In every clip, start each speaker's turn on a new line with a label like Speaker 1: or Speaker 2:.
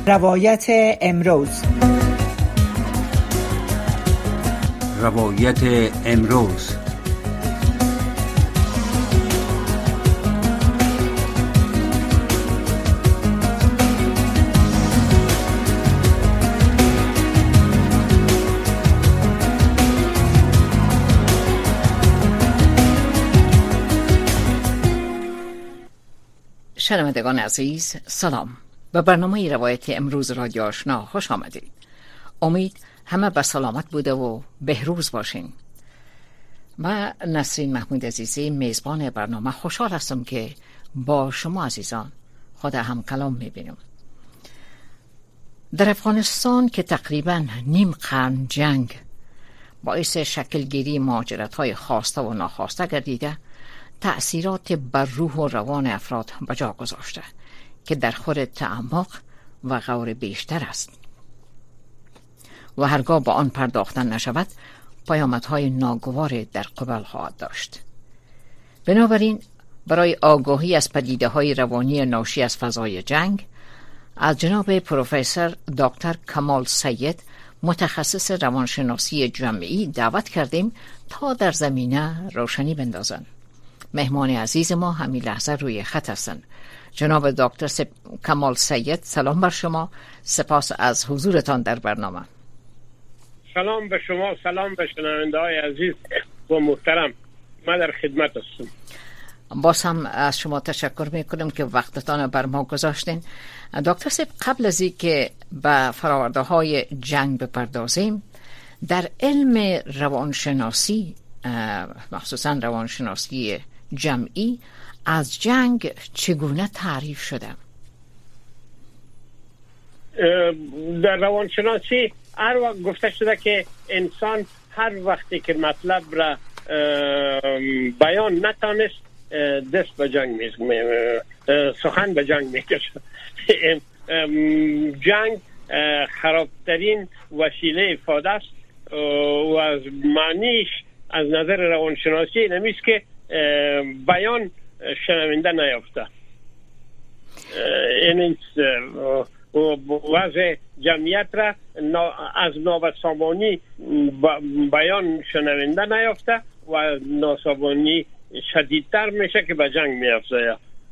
Speaker 1: روایت امروز.
Speaker 2: روایت امروز.
Speaker 3: شنوندگان عزیز، سلام. به برنامه روایت امروز رادیو آشنا خوش آمدید. امید همه به سلامت بوده و بهروز باشین. من نسرین محمود عزیزی میزبان برنامه خوشحال هستم که با شما عزیزان خود هم کلام میبینم. در افغانستان که تقریبا نیم قرن جنگ باعث شکلگیری مهاجرت‌های خواسته و ناخواسته گردیده، تأثیرات بر روح و روان افراد به جا گذاشته که در خور تعمق و غور بیشتر است و هرگاه با آن پرداختن نشود پیامدهای ناگوار در قبال خواهد داشت. بنابراین برای آگاهی از پدیده‌های روانی ناشی از فضای جنگ از جناب پروفسور دکتر کمال سید، متخصص روانشناسی جمعی، دعوت کردیم تا در زمینه روشنی بندازند. مهمان عزیز ما همین لحظه روی خط هستند. جناب دکتر کمال سید، سلام بر شما. سپاس از حضورتان در برنامه.
Speaker 4: سلام به شما، سلام به شنونده‌های عزیز و محترم. من در خدمت هستم.
Speaker 3: باز هم از شما تشکر میکنم که وقتتان بر ما گذاشتین. دکتر سید، قبل از اینکه به فراورده‌های جنگ بپردازیم، در علم روانشناسی، مخصوصا روانشناسی جمعی، از جنگ چگونه تعریف شده؟
Speaker 4: در روانشناسی هر وقت گفته شده که انسان هر وقتی که مطلب را بیان نتانست دست به جنگ سخن به جنگ میکشه. جنگ خرابترین وسیله افاده است و از معنیش از نظر روانشناسی نمیست که بیان شنونده نیافته. یعنی وضع جمعیت را از نابسامانی بیان شنونده نیافته و ناسامانی شدیدتر میشه که به جنگ میافته.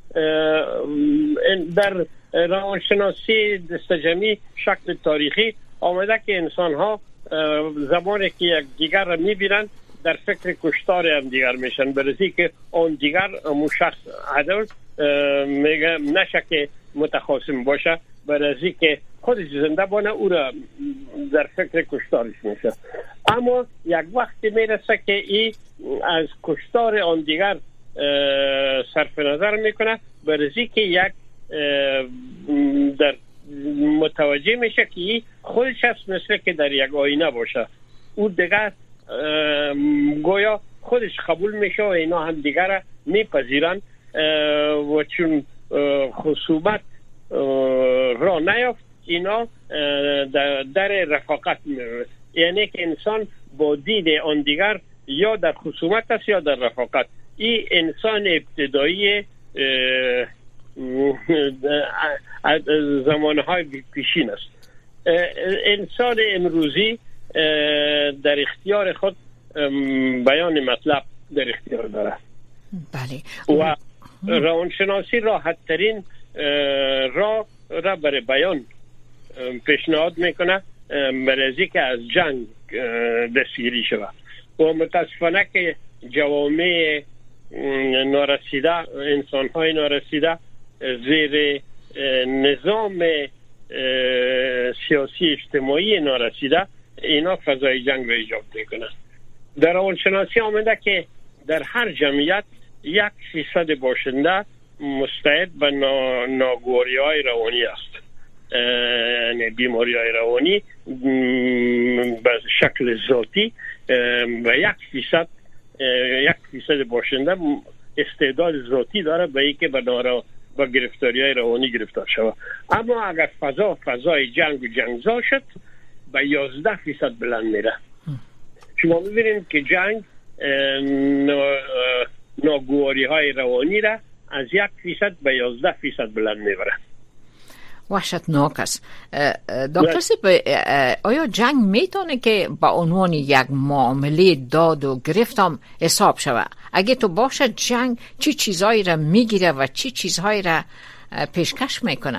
Speaker 4: در روانشناسی دستجمعی شکل تاریخی آمده که انسان ها زمانی که یک دیگر را میبینن در فکر کشتار هم دیگر میشن، برای که اون دیگر اون شخص عدل میگه نشه که متخاصم باشه، برای که خودش زنده بانه او را در فکر کشتارش میشه. اما یک وقتی میرسه که ای از کشتار اون دیگر صرف نظر میکنه، برای که یک در متوجه میشه که ای خودش هست مثل که در یک آینه باشه. او دیگر گویا خودش قبول میشه و اینا هم دیگر میپذیرن و چون خصومت را نیافت اینا در رفاقت میره. یعنی که انسان با دید آن دیگر یا در خصومت است یا در رفاقت. این انسان ابتدایی زمانهای پیشین است. انسان امروزی در اختیار خود بیان مطلب در اختیار داره.
Speaker 3: بله.
Speaker 4: و روانشناسی راحت ترین راه را برای بیان پیشنهاد میکنه، برای که از جنگ دستگیری شود. و متاسفانه که جوامع نارسیده، انسان‌های نارسیده زیر نظام سیاسی اجتماعی نارسیده اینا فضای جنگ را ایجاد میکنه. در روانشناسی آمده که در هر جمعیت 1% باشنده مستعد به ناگواری‌های روانی است. یعنی بیماری‌های روانی به شکل ذاتی و 1% باشنده استعداد ذاتی داره به اینکه به گرفتاری‌های روانی گرفتار شود. اما اگر فضای جنگ و جنگزا شد به 11% بلند میره. شما می‌بینید که جنگ ناگواری‌های روانی را از 1% به 11% بلند میبره.
Speaker 3: وحشتناک است. دکتر سیب، آیا جنگ میتونه که با عنوان یک معامله داد و گرفت هم حساب شود؟ اگه تو باشه جنگ چی چیزهایی را میگیره و چی چیزهایی را پیشکش میکنه؟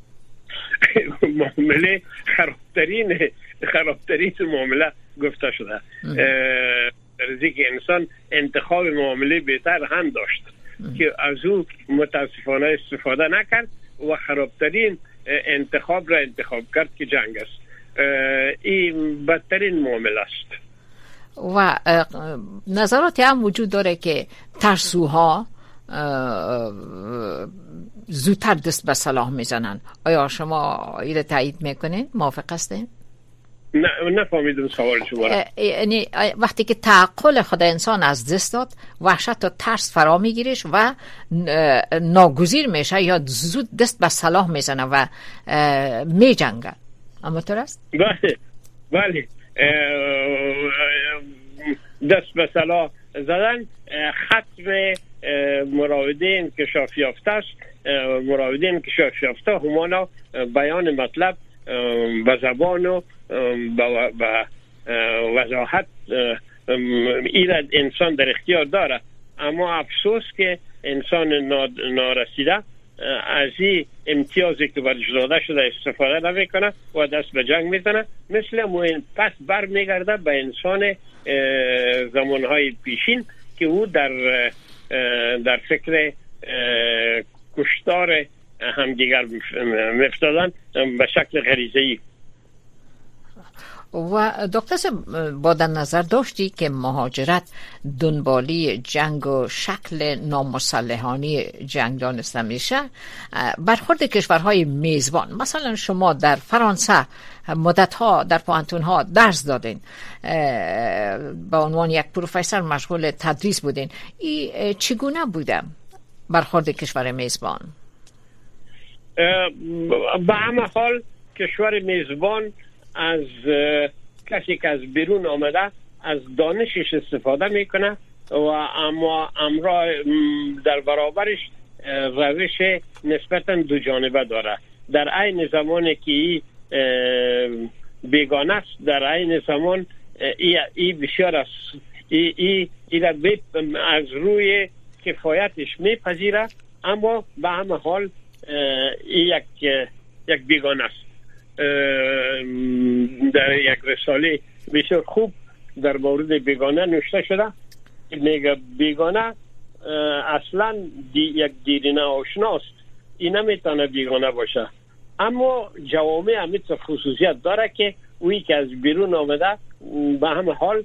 Speaker 4: معامله خرابترین معامله گفته شده. رزی که انسان انتخاب معامله بهتر هم داشت که از او متاسفانه استفاده نکرد و خرابترین انتخاب را انتخاب کرد که جنگ است. این بدترین معامله است.
Speaker 3: و نظراتی هم وجود داره که ترسوها زودتر دست به سلاح میزنن. آیا شما این تایید میکنین؟ موافق هستین؟
Speaker 4: نه نفهمیدم سوال شما را.
Speaker 3: یعنی وقتی که تعقل خود انسان از دست داد، وحشت و ترس فرا میگیرش و ناگزیر میشه یا زود دست به سلاح میزنه و میجنگه. اما طور است؟
Speaker 4: بله دست به سلاح زدن ختم مراودین انکشاف یافته است. مراودین انکشاف یافته همانا بیان مطلب به زبان و به وضاحت ایراد انسان در اختیار داره، اما افسوس که انسان نارسیده از این امتیازی که برش داده شده استفاده نمیکنه و دست به جنگ میزنه. مثل پس بر میگرده به انسان زمانهای پیشین که او در فکر کشتار همدیگر میفتادن به شکل غریزه‌ای.
Speaker 3: و دکتر با در نظر داشتی که مهاجرت دنبالی جنگ و شکل نامسلحانه جنگ دانسته میشه، برخورد کشورهای میزبان، مثلا شما در فرانسه مدتها در پوانتونها درس دادین، به عنوان یک پروفسور مشغول تدریس بودین، این چگونه بوده برخورد کشور میزبان؟
Speaker 4: به همه حال کشور میزبان از کسی که از بیرون آمده از دانشش استفاده میکنه و اما امرا در برابرش روش نسبتا دو جانبه داره. در عین زمانی که بیگانه است، در عین زمان ای بسیار است، ای از روی کفایتش میپذیره، اما به همه حال یک بیگانه است. در یک رساله بسیار خوب در مورد بیگانه نوشته شده. میگه بیگانه اصلا یک دیرینه آشناست، این نمیتونه بیگانه باشه، اما جوامع همیت خصوصیت داره که اویی که از بیرون آمده به همه حال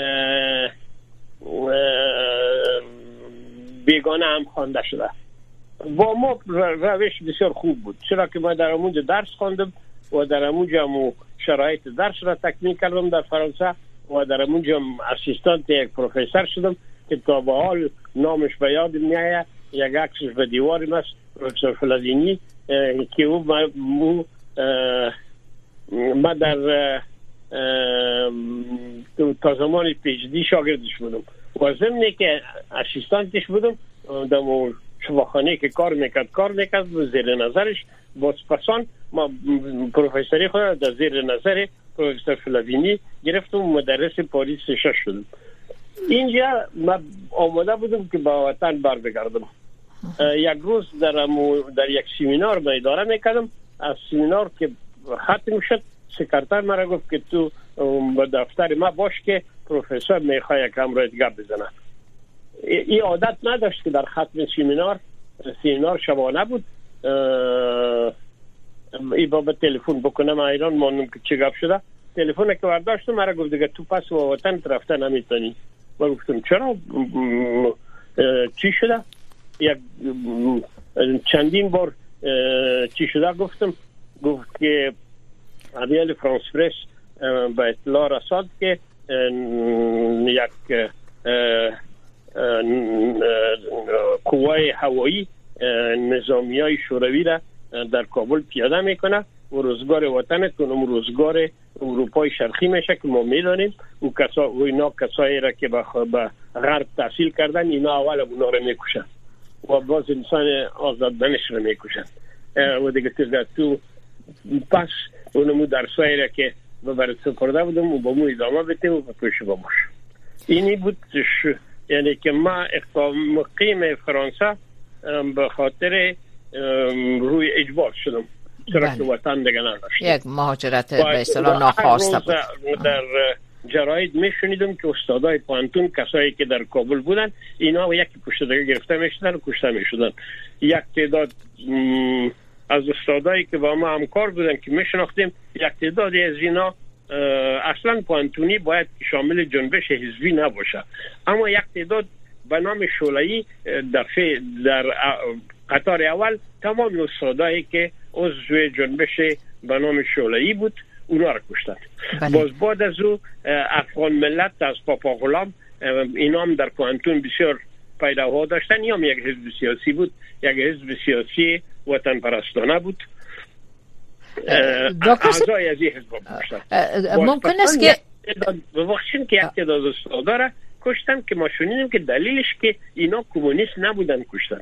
Speaker 4: بیگانه هم خوانده شده. با ما روش بسیار خوب بود، چرا که ما در اونجا درس خواندم و در اونجا شرایط درس را تکمیل کردم در فرانسه و در اونجا اسیستانت یک پروفسور شدم که تا به حال نامش به یاد میاد. یک عکسش به دیوارم است، پروفسور فلادینی، که ما در تا زمان پیچدی شاگردش بودم و ضمن که اسیستانتش بودم در شفاخانه که کار میکرد و زیر نظرش بازپسان ما پروفسوری خود در زیر نظر پروفسور فلادینی گرفتم و مدرس پاریس 6 شدم. اینجا ما آماده بودم که با وطن بر بگردم. یک روز در یک سمینار ما اداره میکردم. از سمینار که ختم شد سکرتر مرا گفت که تو به دفتر ما باش که پروفسور میخواد یک امر گپ بزنه. این عادت نداشت که در ختم سمینار شبانه بود ای بابا تلفن بکنم ایران مانم که چه گپ شده. تلفن که برداشتم مرا گفت دیگه تو پس و وطن رفته نمیتونی. من گفتم چرا؟ چی شده؟ یک چندین بار چی شده گفتم. گفت که عدیال فرانس پرس به اطلاع رساد که یک قوای هوایی نظامیای شوروی را در کابل پیاده میکنه و روزگار وطن کنم روزگار اروپای شرقی میشه که ما میدانیم و اینا کسایی را که به غرب تحصیل کردن اینا اول اونا را میکشن و باز انسان آزادانش را میکشن. و دیگه تو پس اونمو درسایی را که برات سپرده بودم و با مو ادامه بدیم و بکش باموش. اینی بود یعنی که ما مقیم فرانسه به خاطر روی اجبار شدم، چرا که وطن دیگه نداشت.
Speaker 3: یک مهاجرت به اصطلاح ناخواسته بود.
Speaker 4: در جراید میشنیدم که استادای پانتون، کسایی که در کابل بودن، اینا یکی پشت دیگه گرفته میشدن و کشته میشدن. یک تعداد از استادایی که با ما همکار بودن که میشناختیم، یک تعدادی از اینا اصلا پانتونی باید شامل جنبش حزبی نباشه، اما یک تعداد به نام شعله‌ای در قطار اول تمام استادایی که عضو جنبش به نام شعله‌ای بود اونا را کشتن. باز بعد از او افغان ملت از پاپا غلام، اینا هم در پانتون بسیار پیروها داشتن. این هم یک حزب سیاسی بود، یک حزب سیاسی وطن پرستانه بود. اعضای از این حزب کشتن.
Speaker 3: ممکن است که
Speaker 4: ببخشید که یک تعداد استادا را کشتن که ما شنیدیم که دلیلش که اینا کمونیست نبودن کشتن.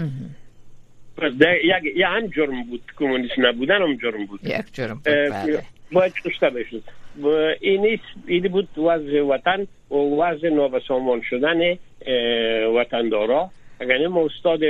Speaker 4: یک هم جرم بود، کمونیست نبودن هم جرم بود.
Speaker 3: یک جرم بود. بله.
Speaker 4: باید کشته بشد. این بود وضع وطن و وضع نابسامان شدن وطن دارا. اگر ما استاد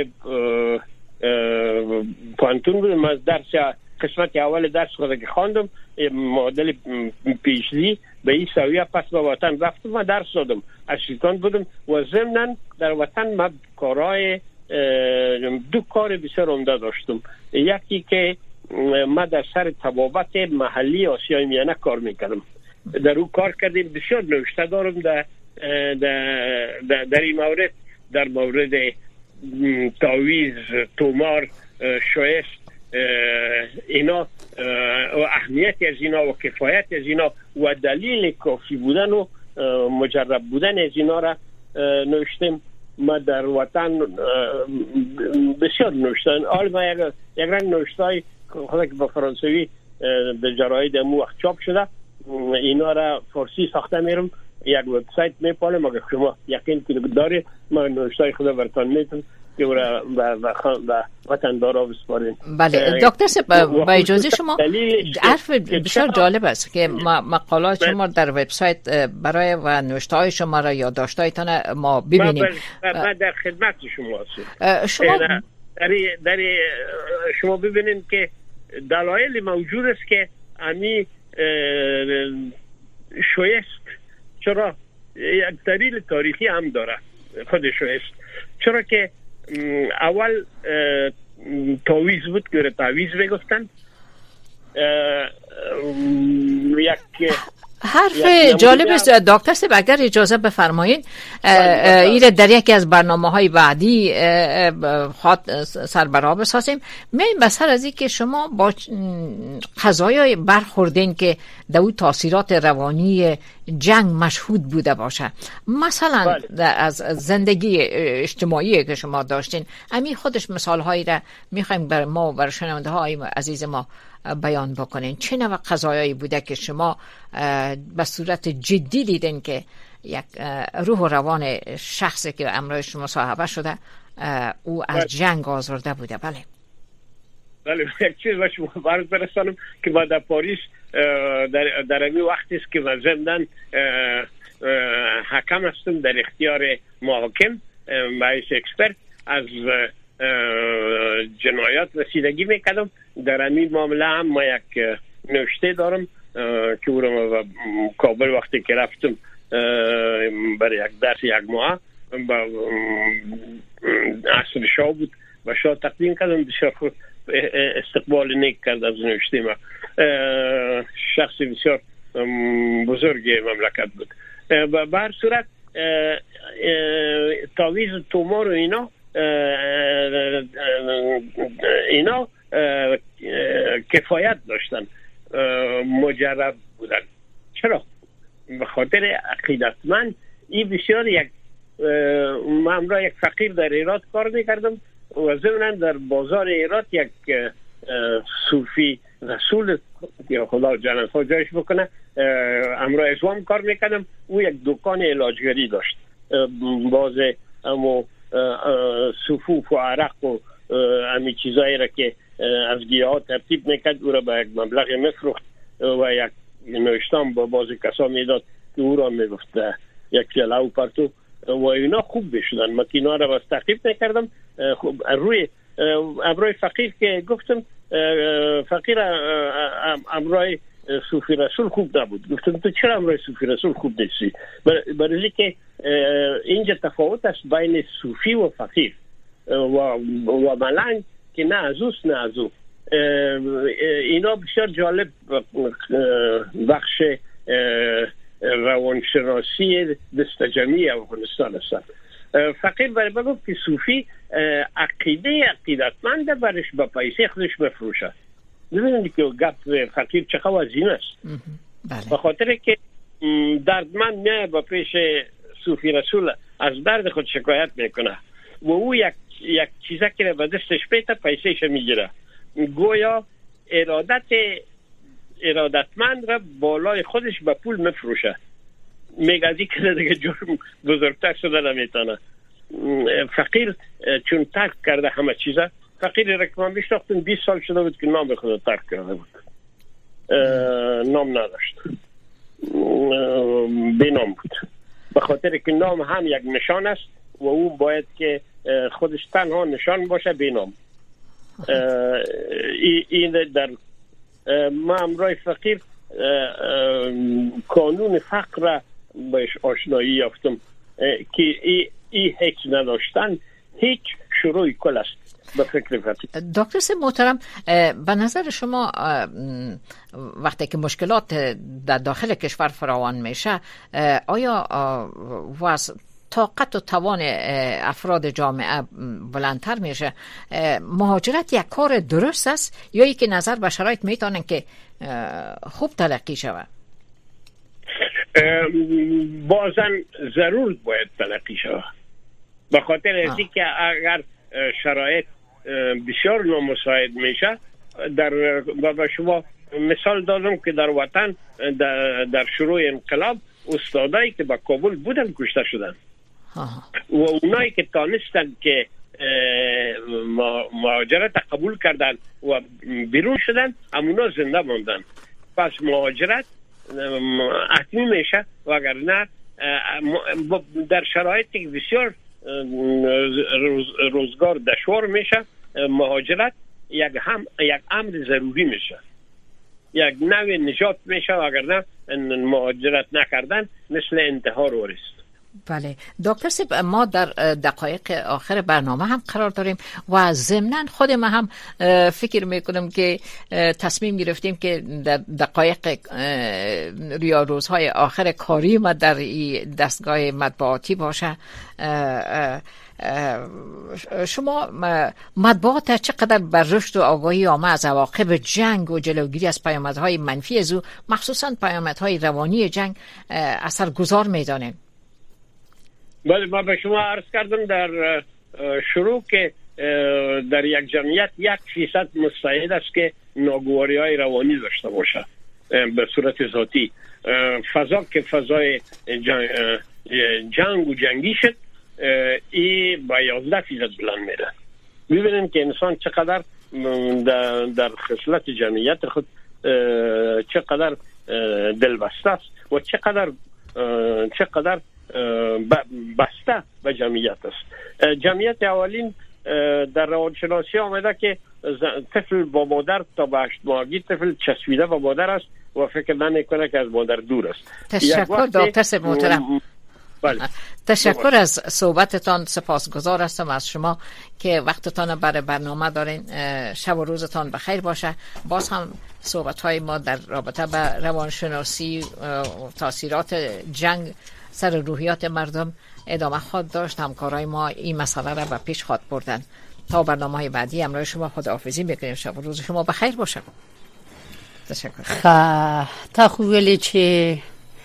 Speaker 4: پانتون بودم، من از درس قسمت اول درس خود که خواندم، معادل پیشلی به این سویه پس به وطن رفتم، من درس دادم، اسیستان بودم و ضمناً در وطن من کارهای دو کار بسیار عمده داشتم. یکی که من در سر طبابت محلی آسیای میانه کار میکردم، در او کار کردیم، بسیار نوشته دارم در این مورد، در مورد تاویز، تومار، شایست، اینا و اهمیت از اینا و کفایت از اینا و دلیل کافی بودن و مجرب بودن از اینا را نوشتم. ما در وطن بسیار نوشتن، ما یک رنگ نوشتای خدا که با فرانسوی در جراید امو وقت چاپ شده، اینا را فارسی ساخته میرم، یک وبسایت میپالم. اگر شما یقین کنید داره، ما نوشتای خدا براتون میتونم که به وطن دارا بسپاریم.
Speaker 3: بله دکتر صاحب، با اجازه شما حرف بسیار جالب است که مقالات شما در وبسایت برای و نوشته‌های شما را یادداشت‌هایتان ما ببینیم.
Speaker 4: من در خدمت شما هستم. شما ببینید که دلایل موجود است که امی شایست چرا یک دلیل تاریخی هم داره خود شایست، چرا که اول تاویز بود که تاویز میگفتن. یک
Speaker 3: حرف جالب است دکتر صاحب، اگر اجازه بفرمایید این در یکی از برنامه‌های بعدی سربراه بسازیم. من بسر از این که شما با قضایای برخوردین که در اون تاثیرات روانی جنگ مشهود بوده باشه، مثلا از زندگی اجتماعی که شما داشتین، همین خودش مثال‌هایی را می‌خوایم بر ما و بر شنونده‌های عزیز ما بیان بکنین. چه نوع قضایایی بوده که شما به صورت جدی دیدین که یک روح و روان شخصی که امروز شما صاحبه شده او از جنگ آزرده بوده؟
Speaker 4: بله یک چیز با شما برات برسانم که ما در پاریس در امی وقتی است که من ضمناً حکم هستم در اختیار محاکم باعث اکسپرت از جنایات رسیدگی میکردم. در این معامله هم ما یک نوشته دارم که او را ما کابل وقتی که رفتم برای یک درس یک ماه با عصر شاه بود و شاه تقدیم کردم، بسیار خود استقبال نیک کرد از نوشته ما. شخص بسیار بزرگ مملکت بود. به هر صورت تاویز تومار و اینا کفایت داشتن، مجرب بودن. چرا؟ به خاطر عقیدتمند. این بسیار من امرا یک فقیر در ایراد کار میکردم و ضمناً در بازار ایراد یک صوفی رسول یا خدا جنت‌ها جایش بکنه امرا اسلام کار میکردم. او یک دکان علاجگری داشت، باز امو صفوف و عرق و امی چیزایی را که از گیاه ترتیب میکرد، او را به یک مبلغ میفروخت و یک نوشتم با بعضی کسا میداد که او را میگفت یک جلو پرتو و اینا خوب بشدن. من اینا را بس تعقیب نکردم. خب روی ابروی فقیر که گفتم فقیر امروی صوفی رسول خوب نبود. گفتم تو چرا امروی صوفی رسول خوب نیستی؟ برای که اینجا تفاوت است بین صوفی و فقیر و ملنگ که نه از اوست نه از او. اینا بسیار جالب بخش روانشناسی دستجمی افغانستان است. فقیر برای بگفت که صوفی عقیدتمند برش با پیسه خودش بفروشه. ببینید که گپ فقیر چه وزین است. به خاطر که دردمند میاد با پیش صوفی رسول از درد خود شکایت میکنه و او یک چیزا که به دستش پیتا پیسهش میگیره. گویا ارادتمند را بالای خودش به پول میفروشه. میگه از این که دیگه جرم بزرگتر شده نمیتونه. فقیر چون ترک کرده همه چیزا، فقیر را که من بشناختم 20 سال شده بود که نام خود ترک کرده بود، نام نداشت، بی نام بود. به خاطر که نام هم یک نشان است و او باید که خودش تنها نشان باشه بی نام. این در ما امرای فقیر قانون فقر را بهش آشنایی یافتم که ای هیچ نداشتن هیچ شروع کل است به فکر فقیر.
Speaker 3: دکتر صاحب محترم، به نظر شما وقتی که مشکلات در داخل کشور فراوان میشه، آیا طاقت و توان افراد جامعه بلندتر میشه؟ مهاجرت یک کار درست است یا ای که نظر به شرایط میتونن که خوب تلقی شود؟
Speaker 4: بازن ضرور باید تلقی شود، به خاطر ازی که اگر شرایط بسیار نامساعد میشه. در شما مثال دادم که در وطن در شروع انقلاب استادایی که با کابل بودن کشته شدن و اونایی که تانستن که مهاجرت قبول کردن و بیرون شدن همونا زنده ماندن. پس مهاجرت حتمی میشه و اگر نه در شرایطی که بسیار روزگار دشوار میشه، مهاجرت یک امر ضروری میشه، یک نوع نجات میشه و اگر نه مهاجرت نکردن مثل انتحار است.
Speaker 3: بله دکتر صاحب، ما در دقایق آخر برنامه هم قرار داریم و ضمناً خود ما هم فکر میکنم که تصمیم گرفتیم که در دقایق یا روزهای آخر کاری ما در دستگاه مطبوعاتی باشه. شما مطبوعات چقدر بر رشد و آگاهی عامه از عواقب جنگ و جلوگیری از پیامدهای منفی از او، مخصوصاً پیامدهای روانی جنگ، اثرگذار میدانند؟
Speaker 4: بله، من به شما عرض کردم در شروع که در یک جمعیت 1% مستعد است که ناگواری‌های روانی داشته باشه به صورت ذاتی. فضا که فضای جنگ و جنگی شد، این با 11% بلند میره. ببینیم که انسان چقدر در خصلت جمعیت خود چقدر دلبسته است و چقدر بسته به جمعیت است. جمعیت اولین در روانشناسی آمده که طفل با مادر تا به 8 ماهگی طفل چسبیده با مادر است و فکر نمیکنه که از مادر دور است.
Speaker 3: تشکر دکتر صاحب محترم.
Speaker 4: بله.
Speaker 3: تشکر از صحبتتان، سپاسگزار هستم از شما که وقتتان برای برنامه دارین. شب و روزتان بخیر باشه. باز هم صحبت‌های ما در رابطه با روانشناسی و تاثیرات جنگ سر روحیات مردم ادامه خواهد داشت. همکارای ما این مسئله را به پیش خواهد بردن. تا برنامه‌های بعدی امروز شما خداحافظی می‌کنیم. شب و روز شما بخیر باشه. تشکر.
Speaker 5: تا خویلی چې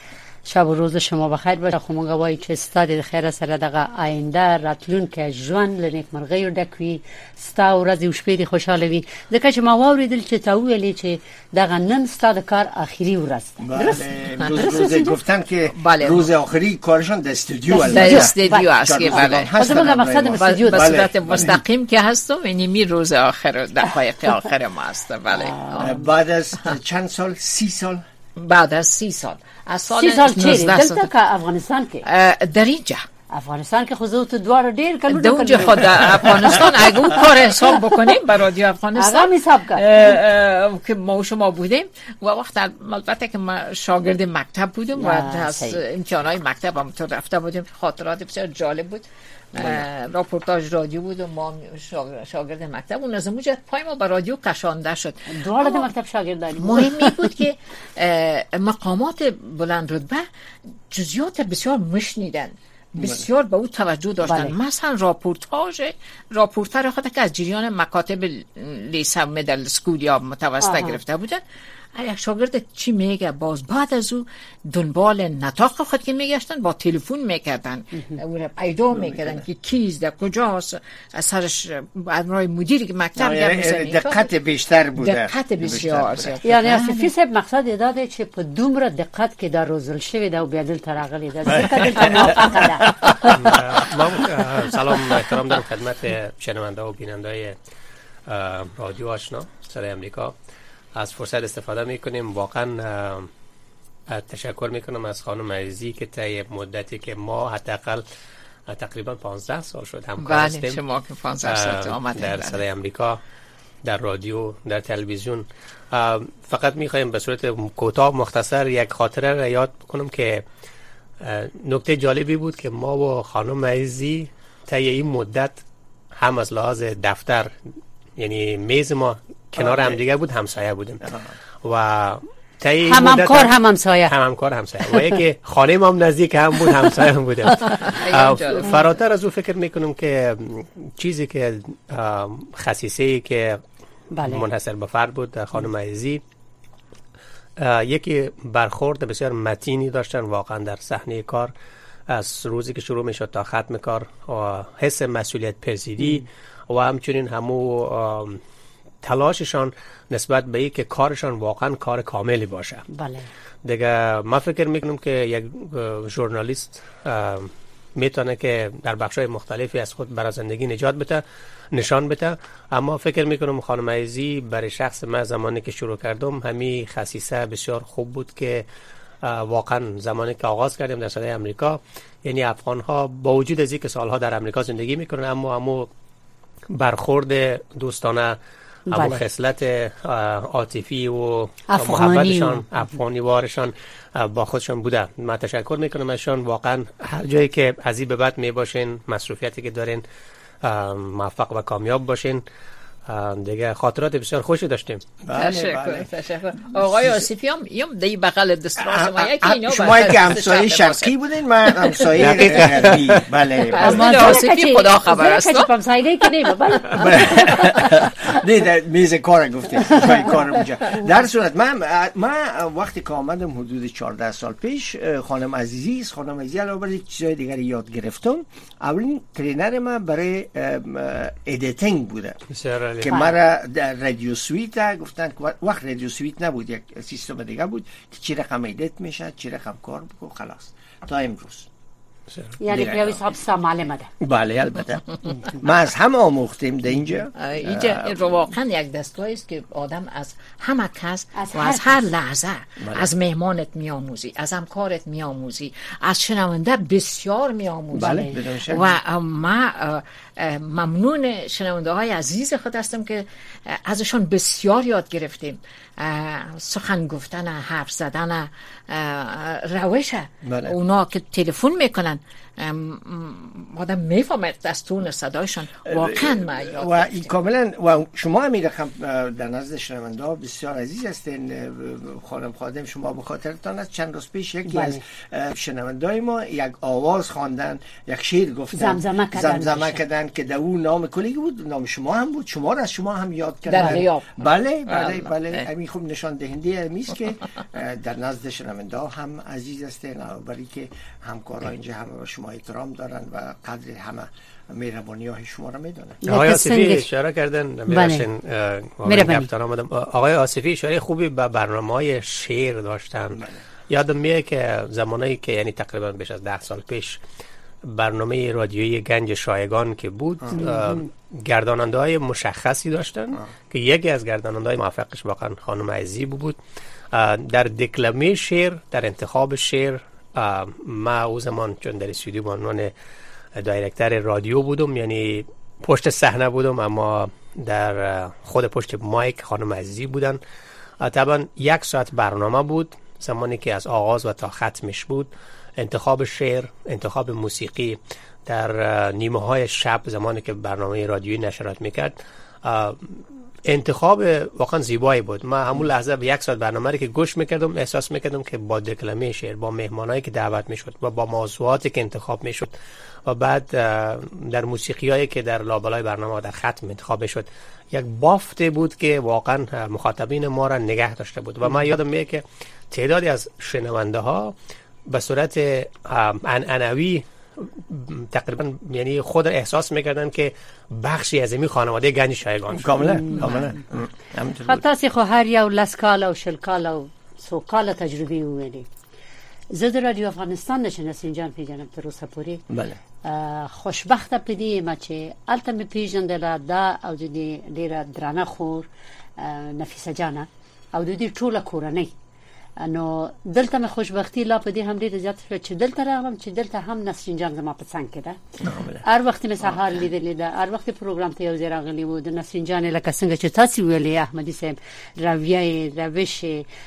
Speaker 5: شب و روز شما بخیر باشه. خو مونږ وایو چې ستاسو د خیر سره دغه آینده راتلونکي ژوند له نیکمرغۍ ډکوي، ستاسو ورځې او شپې دې خوشاله وي. ځکه چې ما واوریدل چې تا ویلي چې دغه نن ستاسو کار آخري ورځ ده. درست؟
Speaker 6: روز گفتن که روز آخری کارشان در استودیو
Speaker 3: استودیو است که بله.
Speaker 5: حالا مقصد استودیو
Speaker 3: به صورت مستقیم که هستم، یعنی می روز آخر دقایق آخر ما است. بله.
Speaker 6: بعد از چند سال؟ 30 سال؟
Speaker 3: بعد از 30 سال. از سال
Speaker 5: 30 سال چیه؟ دلته که افغانستان که؟
Speaker 3: در اینجا.
Speaker 5: افغانستان که خود تو دوار ډیر کلو
Speaker 3: د اونجا خود افغانستان اگه اون کار حساب بکنیم برای رادیو افغانستان
Speaker 5: اگه حساب کرد
Speaker 3: که ما و شما بودیم و وقت البته که ما شاگرد مکتب بودیم و از امتحانات مکتب هم تو رفته بودیم. خاطرات بسیار جالب بود. راپورتاج رادیو بود و ما شاگرد مکتب اون از اونجا پای ما به رادیو کشانده شد.
Speaker 5: دوار مکتب شاگرد داریم.
Speaker 3: مهمی بود که مقامات بلند رتبه جزئیات بسیار مشنیدن، بسیار به او توجه داشتن. مثلا راپورتر خود که از جریان مکاتب لیسه میدل اسکول یا متوسطه گرفته بودن، یک شاگرد چی میگه باز بعد از او دنبال نطاق خود که میگشتن با تلفن میکردن او را پیدا میکردن که کیست در کجاست، از سرش برای مدیر مکتب
Speaker 6: دقت بیشتر بوده.
Speaker 3: دقت بسیار.
Speaker 5: یعنی اصفی صاحب مقصد داده چې په دومره دقت کې دا روزل شوی دا او بیا دل تراغلی دا ځکه دلته موافقه ده.
Speaker 7: سلام احترام دارم خدمت شنونده و بیننده رادیو آشنا صدای امریکا. از فرصت استفاده میکنیم. واقعا تشکر میکنم از خانم عزیزی که طی مدتی که ما حداقل تقریبا 15 سال شد همکار هستیم.
Speaker 3: بله شما که 15 سال آمدید
Speaker 7: در صدای امریکا، در رادیو، در تلویزیون. فقط میخوایم به صورت کوتاه مختصر یک خاطره را یاد بکنم که نکته جالبی بود که ما و خانم عزیزی طی این مدت هم از لحاظ دفتر، یعنی میز ما کنار هم دیگه بود، همسایه بودیم و
Speaker 5: همکار هم همسایه
Speaker 7: و یکی خانه ما هم نزدیک هم بود، همسایه هم بودیم. فراتر از او فکر میکنم که چیزی که خصیصه‌ای که منحصر به فرد بود خانم عزیزی، یکی برخورد بسیار متینی داشتن واقعا در صحنه کار، از روزی که شروع میشد تا ختم کار، و حس مسئولیت پذیری و همچنین همو تلاششان نسبت به این که کارشان واقعا کار کاملی باشه.
Speaker 5: بله.
Speaker 7: دیگه ما فکر میکنم که یک ژورنالیست میتونه که در بخشای مختلفی از خود برای زندگی نشان بده، اما فکر میکنم خانم عزیزی برای شخص من زمانی که شروع کردم همین خصیصه بسیار خوب بود که واقعا زمانی که آغاز کردیم در صدای امریکا، یعنی افغان ها با وجود از اینکه سالها در امریکا زندگی میکنن اما برخورد دوستانه، اما خصلت عاطفی و محبتشان افغانی وارشان با خودشان بوده. من تشکر میکنم ازشان. واقعا هر جایی که از این به بعد میباشین، مصروفیتی که دارین، موفق و کامیاب باشین. دیگه خاطرات بسیار خوشی داشتیم.
Speaker 3: تشکر. آقای آصفی هم دی بغل دستراس ما یکی اینا
Speaker 6: شما که همسایه شرقی بودین، من همسایه غربی. بله.
Speaker 3: از آصفی خدا خبر است.
Speaker 5: همسایه که نه بله.
Speaker 6: نه در میز کار گفتیم. کار اونجا. در صورت من وقتی که آمدم حدود 14 سال پیش، خانم عزیزی علاوه بر چیزای دیگری یاد گرفتم. اولین ترینر من برای ادیتینگ بوده. که مرا در رادیو سویت گفتن که وقت رادیو سویت نبود، یک سیستم دیگه بود که چی رقم ایدیت میشه، چی رقم کار بکن، خلاص تا امروز.
Speaker 5: یعنی پیاوی صاحب معلم ده.
Speaker 6: بله البته. ما از هم آموختیم در اینجا
Speaker 3: واقعا یک دستگاهی است که آدم از همه کس و از هر لحظه از مهمانت میآموزی، از همکارت میآموزی، از شنونده بسیار میآموزی.
Speaker 6: بله
Speaker 3: و ما ممنون شنونده های عزیز خود هستم که ازشان بسیار یاد گرفتیم. سخن گفتن، حرف زدن، روش. اونا که تلفن میکنن میگن آدم میفهمه از تون صدایشان واقعا معیار
Speaker 6: و این کاملا. و شما هم این رقم در نزد شنونده بسیار عزیز هستین خانم خادم. شما به خاطرتان است چند روز پیش یکی از شنوندای ما یک آواز خواندن، یک شعر گفتن، زمزمه کردن که در اون نام کلی بود، نام شما هم بود، شما را از شما هم یاد کردن. بله همین خوب نشان دهنده امیست که در نزد شنونده هم عزیز هستین، برای که همکارا اینجا همه به شما احترام دارن و قدر همه مهربانی های شما را میدونن.
Speaker 7: آقای آصفی اشاره کردن میرشن آقای آصفی اشاره خوبی به برنامه‌های شعر داشتن. یادم میاد که زمانی که یعنی تقریبا بیش از 10 سال پیش برنامه رادیویی گنج شایگان که بود گرداننده های مشخصی داشتن که یکی از گرداننده های موفقش واقعا خانم عزیزی بود. در دکلمه شعر، در انتخاب شعر، ما او زمان چون در استودیو به عنوان دایرکتور رادیو بودم، یعنی پشت صحنه بودم، اما در خود پشت مایک خانم عزیزی بودن. طبعا 1 ساعت برنامه بود، زمانی که از آغاز و تا ختمش بود. انتخاب شعر، انتخاب موسیقی در نیمه های شب زمانی که برنامه رادیویی نشرات میکرد، انتخاب واقعا زیبایی بود. من همون لحظه به 1 ساعت برنامه رو که گوش میکردم احساس میکردم که با دکلمه شعر، با مهمانایی که دعوت میشد و با موضوعاتی که انتخاب میشد و بعد در موسیقی هایی که در لابلای برنامه و در ختم انتخاب میشد، یک بافت بود که واقعا مخاطبین ما را نگه داشته بود. و من یادم میاد که تعدادی از شنونده ها به صورت عنعنوی تقریبا یعنی خود احساس میکردن که بخشی از این خانواده گنج شایگان
Speaker 6: کاملا
Speaker 5: خاطر خو هر یو لسکاله و شلکاله و سوکاله تجربه ویلی. زه رادیو افغانستان نشناسین جان پیژنم تر اوسه پوری.
Speaker 6: بله
Speaker 5: خوشبخته پدی ما چې الته می پیژندل دا او د ډیره درانه خور نفیسه جانه او د دې ټوله کورنۍ. نو دلته مې خوشبختی لا په دې هم ډېر زیات شو چې دلته راغلم چې دلته هم نسرین جان زما په څنګ کې ده. هر وخت مې سهار لیدلې ده، هر وخت پروګرام ته یو ځای راغلی و د نسرین جان لکه څنګه چې تاسو ویلې احمدي صاحب راویه روش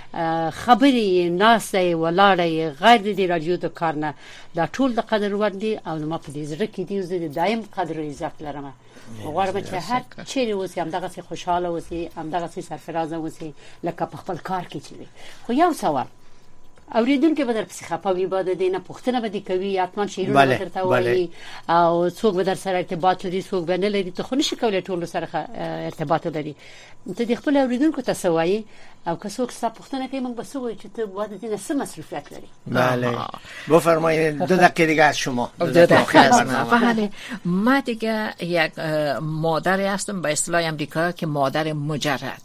Speaker 5: خبرې ناسه ولاړې غیر د رادیو د کار نه دا ټول د قدر ور دي او ما په دې زړه کې دي زه دایم قدر او عزت لرم. غواړم چې هر چیرې اوسې همدغه سي خوشاله اوسې، همدغه سي سرفرازه اوسې لکه په خپل کار کې چې وي. خو یو سوال اوریدونکو به در پسې خپاوي باندې دینه پوښتنه به دي کوي اتمان شیرونه به درته وایي او څوک به در سره ارتباط لري څوک به نه لري. ته خو نشي کولای ټول سره ارتباط لري. ته د خپل اوریدونکو ته سوایي او که څوک ستاسو پوښتنه کوي موږ به سوي چې ته باید دینه څه مصرفیت لري.
Speaker 6: بله بفرمایید 2 دقیقه دیگه از شما.
Speaker 3: 2 دقیقه از من. بله ما دیگه یک مادری هستم به اصطلاح امریکا که مادر مجرد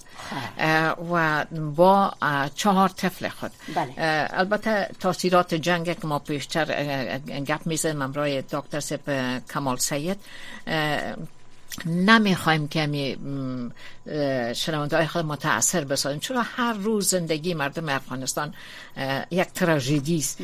Speaker 3: و با 4 طفل خود. البته تاثیرات جنگ که ما پیشتر گپ میزنیم امروی دکتر سپ کمال سید نمیخوایم که شنونده های خود متاثر بسازیم، چرا هر روز زندگی مردم افغانستان یک تراژدی است.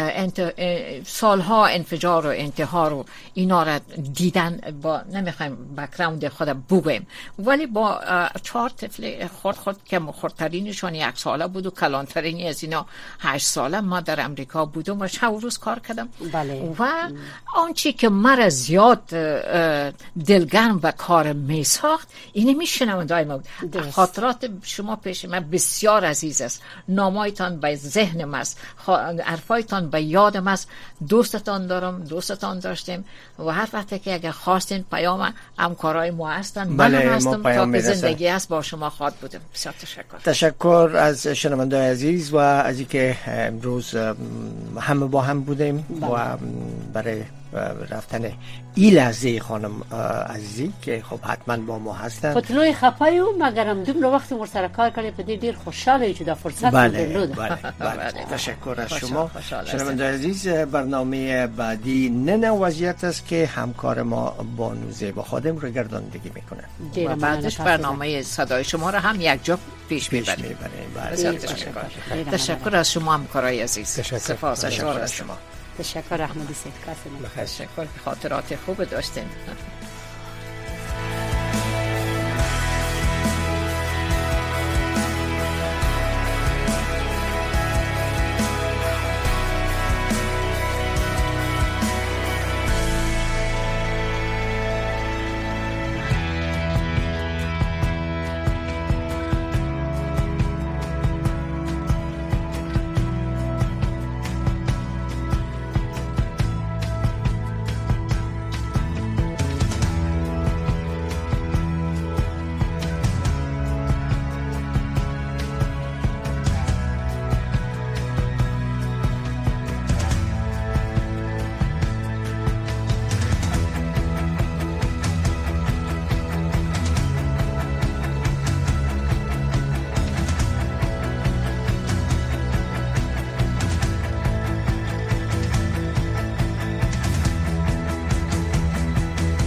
Speaker 3: سالها انفجار و انتحار و اینا را دیدن، با نمیخوایم بک‌گراند خود بگویم، ولی با 4 طفل خود که خردترینشون 1 ساله بود و کلانترینی از اینا 8 ساله. ما در امریکا بودم و شب و روز کار کردم. و آنچه که مرا زیاد دلگرم و کار می ساخت اینه میشنوندای ما. خاطرات شما پیش من بسیار عزیز است، نامایتان به ذهنم است، حرفایتان به یادم است. دوستتان دارم، دوستتان داشتیم و هر وقت که اگر خواستین پیام همکارای ما هستن من هستم تا که زندگی است با شما خواهد بودم. بسیار
Speaker 6: تشکر از شنوندای عزیز و از اینکه امروز همه با هم بودیم و برای رفتن این لحظه خانم عزیزی که خب حتما با ما هستن.
Speaker 5: خطلوی خپایو مگرم دوم وقت مر سره کار کړی په دې ډیر خوشاله چې دا فرصت درلود.
Speaker 6: بله تشکر از شما شنوندای عزیز. برنامه بعدی نن وضعیت است که همکار ما بانو زیبا خادم رو گردانندگی میکنه
Speaker 3: و بعدش برنامه صدای شما رو هم یک جا پیش میبریم. تشکر از شما همکارای عزیز. سپاس از شما.
Speaker 5: تشکر احمدی سید کاسم.
Speaker 3: تشکر، خاطرات خوب داشتین.